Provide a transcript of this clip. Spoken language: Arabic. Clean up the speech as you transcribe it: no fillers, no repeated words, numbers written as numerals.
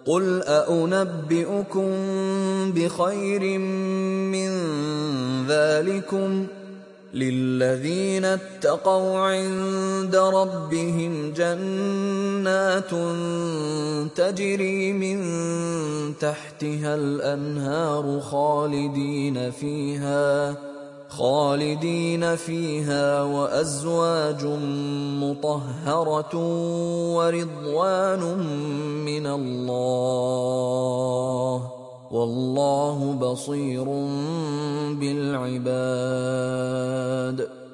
قل أأنبئكم بخير من ذلكم للذين اتقوا عند ربهم جنات تجري من تحتها الأنهار خالدين فيها وأزواج مطهرة ورضوان من الله والله بصير بالعباد.